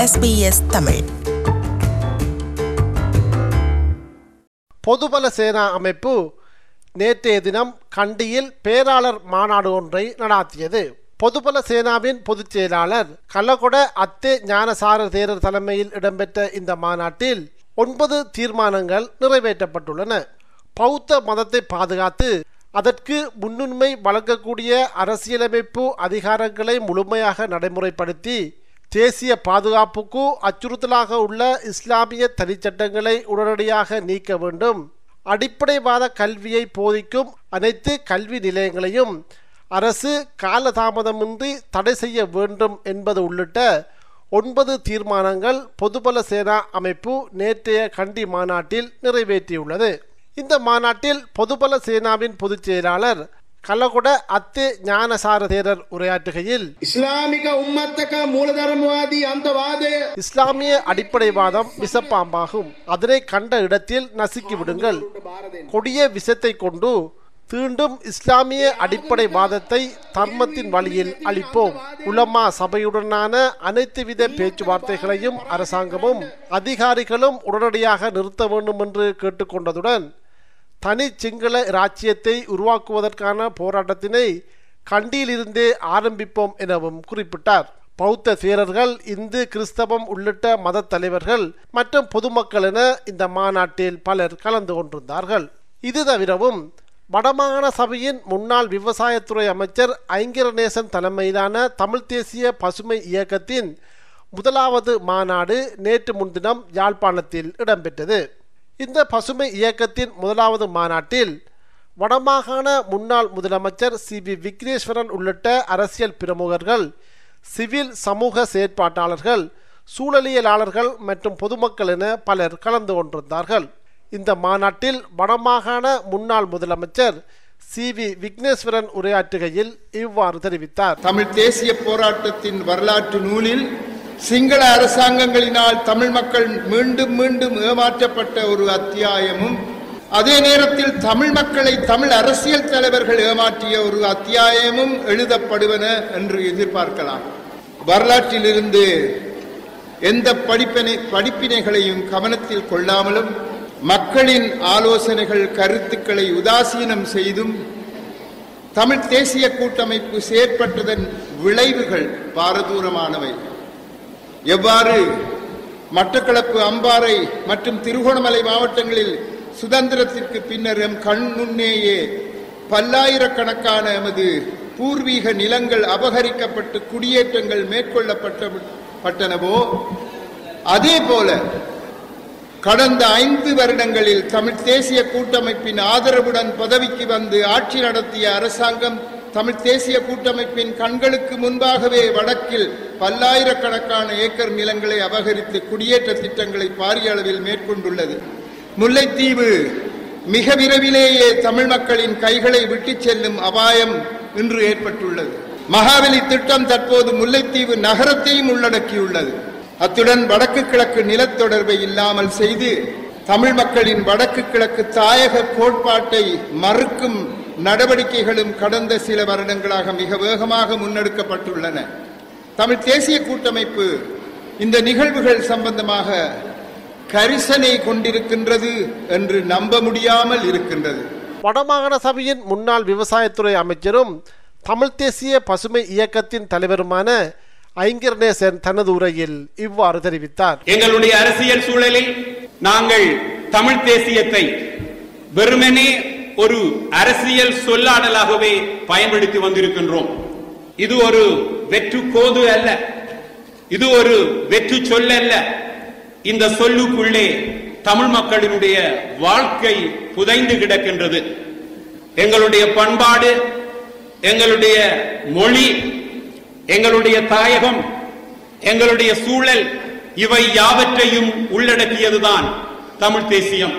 SBS Tamil. Bodu Bala சேனா அமைப்பு நேற்றைய தினம் கண்டியில் பேராளர் மாநாடு ஒன்றை நடாத்தியது. பொதுபல சேனாவின் பொதுச் செயலாளர் கலகொட அத்தே ஞானசார தேரர் தலைமையில் இடம்பெற்ற இந்த மாநாட்டில் 9 தீர்மானங்கள் நிறைவேற்றப்பட்டுள்ளன. பௌத்த மதத்தை பாதுகாத்து அதற்கு முன்னுரிமை வழங்கக்கூடிய அரசியலமைப்பு அதிகாரங்களை முழுமையாக நடைமுறைப்படுத்தி தேசிய பாதுகாப்புக்கு அச்சுறுத்தலாக உள்ள இஸ்லாமிய தனிச்சட்டங்களை உடனடியாக நீக்க வேண்டும், அடிப்படைவாத கல்வியை போதிக்கும் அனைத்து கல்வி நிலையங்களையும் அரசு காலதாமதமின்றி தடை செய்ய வேண்டும் என்பது உள்ளிட்ட 9 தீர்மானங்கள் பொதுபல சேனா அமைப்பு நேற்றைய கண்டி மாநாட்டில் நிறைவேற்றியுள்ளது. இந்த மாநாட்டில் பொதுபல சேனாவின் பொதுச் செயலாளர் கலகொட அத்தே ஞானசார தேரர் உரையாற்றுகையில், இஸ்லாமிய அடிப்படைவாதம் விஷப்பாம்பாகும், அதனை கண்ட இடத்தில் நசுக்கி விடுங்கள். கொடிய விஷத்தை கொண்டு தீண்டும் இஸ்லாமிய அடிப்படைவாதத்தை தர்மத்தின் வழியில் அளிப்போம். உலமா சபையுடனான அனைத்து வித பேச்சுவார்த்தைகளையும் அரசாங்கமும் அதிகாரிகளும் உடனடியாக நிறுத்த வேண்டும் என்று கேட்டுக்கொண்டதுடன் தனி சிங்கள இராச்சியத்தை உருவாக்குவதற்கான போராட்டத்தினை கண்டியிலிருந்தே ஆரம்பிப்போம் எனவும் குறிப்பிட்டார். பௌத்த தேரர்கள், இந்து, கிறிஸ்தவம் உள்ளிட்ட மத தலைவர்கள் மற்றும் பொதுமக்கள் என இந்த மாநாட்டில் பலர் கலந்து கொண்டிருந்தார்கள். இது தவிரவும் வடமாகாண சபையின் முன்னாள் விவசாயத்துறை அமைச்சர் ஐங்கரநேசன் தலைமையிலான தமிழ் தேசிய பசுமை இயக்கத்தின் முதலாவது மாநாடு நேற்று முன்தினம் யாழ்ப்பாணத்தில் இடம்பெற்றது. இந்த பசுமை இயக்கத்தின் முதலாவது மாநாட்டில் வடமாகாண முன்னாள் முதலமைச்சர் சி.வி. விக்னேஸ்வரன் உள்ளிட்ட அரசியல் பிரமுகர்கள், சிவில் சமூக செயற்பாட்டாளர்கள், சூழலியலாளர்கள் மற்றும் பொதுமக்கள் என பலர் கலந்து கொண்டிருந்தார்கள். இந்த மாநாட்டில் வடமாகாண முன்னாள் முதலமைச்சர் சி.வி. விக்னேஸ்வரன் உரையாற்றுகையில் இவ்வாறு தெரிவித்தார். தமிழ் தேசிய போராட்டத்தின் வரலாற்று நூலில் சிங்கள அரசாங்கங்களினால் தமிழ் மக்கள் மீண்டும் மீண்டும் ஏமாற்றப்பட்ட ஒரு அத்தியாயமும், அதே நேரத்தில் தமிழ் மக்களை தமிழ் அரசியல் தலைவர்கள் ஏமாற்றிய ஒரு அத்தியாயமும் எழுதப்படுவன என்று எதிர்பார்க்கலாம். வரலாற்றிலிருந்து எந்த படிப்பினைகளையும் கவனத்தில் கொள்ளாமலும் மக்களின் ஆலோசனைகள் கருத்துக்களை உதாசீனம் செய்தும் தமிழ் தேசிய கூட்டமைப்பு செயற்பட்டதன் விளைவுகள் பாரதூரமானவை. எவ்வாறு மட்டக்களப்பு, அம்பாறை மற்றும் திருகோணமலை மாவட்டங்களில் சுதந்திரத்திற்கு பின்னர் எம் கண் முன்னேயே பல்லாயிரக்கணக்கான எமது பூர்வீக நிலங்கள் அபகரிக்கப்பட்டு குடியேற்றங்கள் மேற்கொள்ளப்பட்டனவோ, அதே போல கடந்த 5 வருடங்களில் தமிழ் தேசிய கூட்டமைப்பின் ஆதரவுடன் பதவிக்கு வந்து ஆட்சி நடத்திய அரசாங்கம் தமிழ் தேசிய கூட்டமைப்பின் கண்களுக்கு முன்பாகவே வடக்கில் பல்லாயிரக்கணக்கான ஏக்கர் நிலங்களை அபகரித்து குடியேற்ற திட்டங்களை பாரிய அளவில் மேற்கொண்டுள்ளது. முல்லைத்தீவு மிக விரைவிலேயே தமிழ் மக்களின் கைகளை விட்டு செல்லும் அபாயம் இன்று ஏற்பட்டுள்ளது. மகாவலி திட்டம் தற்போது முல்லைத்தீவு நகரத்தையும் உள்ளடக்கியுள்ளது. அத்துடன் வடக்கு கிழக்கு நிலத்தொடர்பை இல்லாமல் செய்து தமிழ் மக்களின் வடக்கு கிழக்கு தாயக கோட்பாட்டை மறுக்கும் நடவடிக்கைகளும் கடந்த சில வருடங்களாக மிக வேகமாக முன்னெடுக்கப்பட்டுள்ளன. தமிழ் தேசிய கூட்டமைப்பு இந்த நிகழ்வுகள் சம்பந்தமாக கரிசனை கொண்டிருக்கின்றது என்று நம்ப முடியாமல் இருக்கின்றது. வடமாகாண சபையின் முன்னாள் விவசாயத்துறை அமைச்சரும் தமிழ் தேசிய பசுமை இயக்கத்தின் தலைவருமான ஐங்கரநேசன் தனது உரையில் இவ்வாறு தெரிவித்தார். எங்களுடைய அரசியல் சூழலில் நாங்கள் தமிழ் தேசியத்தை வெறுமனே ஒரு அரசியல் சொல்லாடலாகவே பயன்படுத்தி வந்திருக்கின்றோம். இது ஒரு வெற்று கோது அல்ல, இது ஒரு வெற்று சொல் அல்ல. இந்த சொல்லுக்குள்ளே தமிழ் மக்களினுடைய வாழ்க்கை புதைந்து கிடக்கின்றது. எங்களுடைய பண்பாடு, எங்களுடைய மொழி, எங்களுடைய தாயகம், எங்களுடைய சூழல், இவை யாவற்றையும் உள்ளடக்கியதுதான் தமிழ் தேசியம்.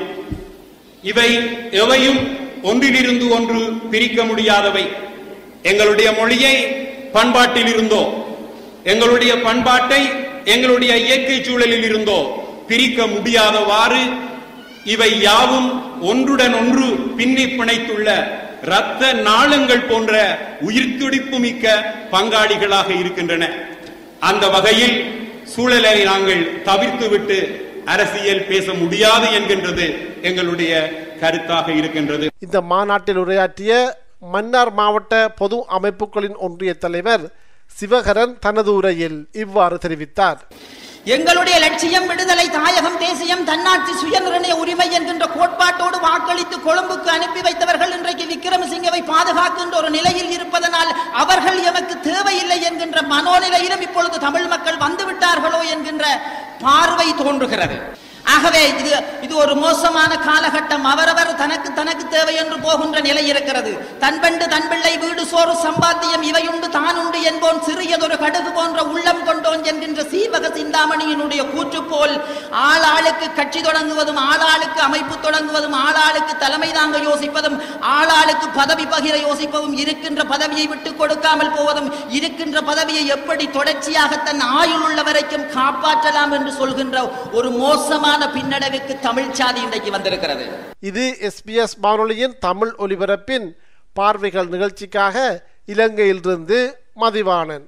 இவை எவையும் ஒன்றிலிருந்து ஒன்று பிரிக்க முடியாதவை. எங்களுடைய மொழியை பண்பாட்டில் இருந்தோ, எங்களுடைய பண்பாட்டை எங்களுடைய இயற்கை சூழலில் இருந்தோ பிரிக்க முடியாதவாறு இவை யாவும் ஒன்றுடன் ஒன்று பின்னி பிணைத்துள்ள இரத்த நாளங்கள் போன்ற உயிர் துடிப்பு மிக்க பங்காளிகளாக இருக்கின்றன. அந்த வகையில் சூழலை நாங்கள் தவிர்த்துவிட்டு அரசியல் பேச முடியாது என்கின்றது எங்களுடைய கருத்தாக இருக்கின்றது. இந்த மாநாட்டில் உரையாற்றிய மன்னார் மாவட்ட பொது அமைப்புகளின் ஒன்றிய தலைவர் சிவகரன் தனது உரையில் இவ்வாறு தெரிவித்தார். எங்களுடைய லட்சியம் விடுதலை, தாயகம், தேசியம், தன்னாட்சி, சுயநிர்ணய உரிமை என்கின்ற கோட்பாட்டோடு வாக்களித்து கொழும்புக்கு அனுப்பி வைத்தவர்கள் இன்றைக்கு விக்ரமசிங்கவை பாதுகாக்கின்ற ஒரு நிலையில் இருப்பதனால் அவர்கள் எமக்கு தேவையில்லை என்கின்ற மனோநிலையிலும் இப்பொழுது தமிழ் மக்கள் வந்துவிட்டார்களோ என்கின்ற பார்வை தோன்றுகிறது. ஆகவே இது ஒரு மோசமான காலகட்டம். அவரவர் தனக்கு தேவை என்று போகின்ற நிலை இருக்கிறது. தன்பண்டு தன்பிள்ளை வீடு சோறு சம்பாத்தியம் இவையுண்டு தானுண்டு என்போன் சிறியதொரு கடுகு போன்ற உள்ளம் கொண்டோன் என்கின்ற சீவக சிந்தாமணியினுடைய கூற்று போல் ஆளாளுக்கு கட்சி தொடங்குவதும், ஆளாளுக்கு அமைப்பு தொடங்குவதும், ஆளாளுக்கு தலைமை தாங்க யோசிப்பதும், ஆளாளுக்கு பதவி பகிர யோசிப்பதும், இருக்கின்ற பதவியை விட்டு கொடுக்காமல் போவதும், இருக்கின்ற பதவியை எப்படி தொடர்ச்சியாக தன் ஆயுள் உள்ள வரைக்கும் காப்பாற்றலாம் என்று சொல்கின்ற ஒரு மோசமான பின்னடைவுக்கு தமிழ் சாதி இன்றைக்கு வந்திருக்கிறது. இது SBS வானொலியின் தமிழ் ஒலிபரப்பின் பார்வைகள் நிகழ்ச்சிக்காக இலங்கையிலிருந்து மதிவாணன்.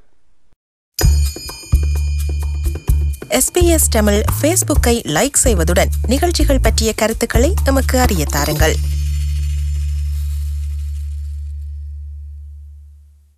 SBS தமிழ் ஃபேஸ்புக்கை லைக் செய்வதுடன் நிகழ்ச்சிகள் பற்றிய கருத்துக்களை எமக்கு அறிய தாருங்கள்.